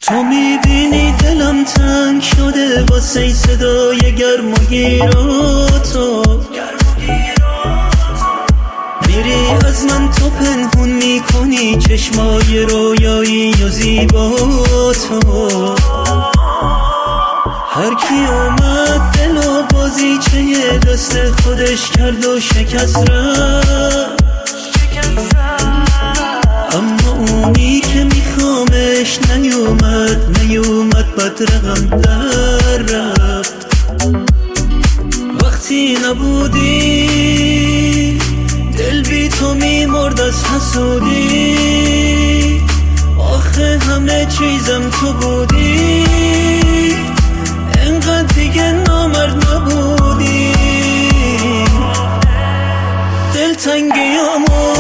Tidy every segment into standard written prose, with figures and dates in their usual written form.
تو میبینی دلم تنگ شده واسه صدای گرم و گیراتو، میری از من تو پنهون میکنی چشمای رویایی و زیباتو. هر کی اومد دل و بازیچه دست خودش کرد و شکست رفت، اما اونی که میخوامش نیومد بد رقم در رفت. وقتی نبودی دل بی تو میمرد از حسودی، آخه همه چیزم تو بودی، انقدر دیگه نامرد نبودی. دلتنگیامو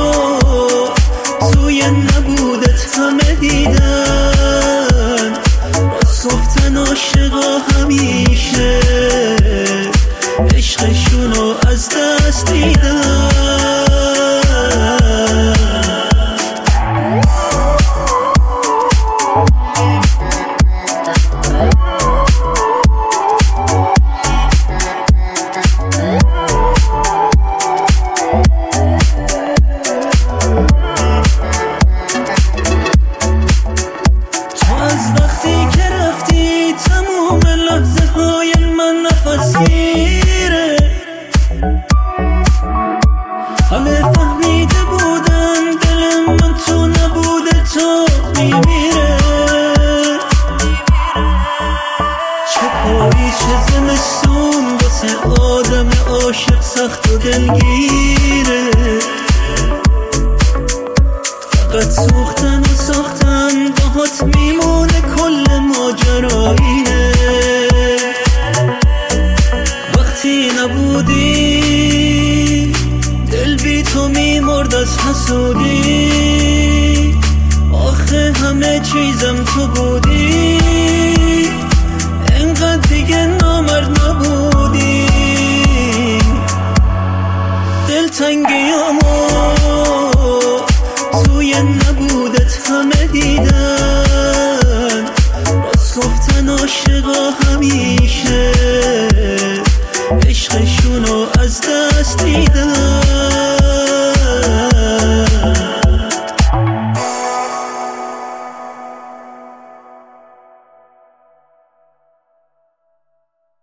توی نبودت همه دیدن، باز گفتن عاشقا همیشه عشقشونو از دست دیدن. همه فهمیده بودن دل من تو نبوده تو میمیره. چه پاییز چه زمستون واسه آدم عاشق سخت و دلگیره، فقط سوختن و ساختن باهات میمونه کل ماجرا اینه. وقتی نبودی دل بی تو میمرد از حسودی، آخه همه چیزم تو بودی، انقدر دیگه نامرد نبودی. دلتنگیامو توی نبودت همه دیدم،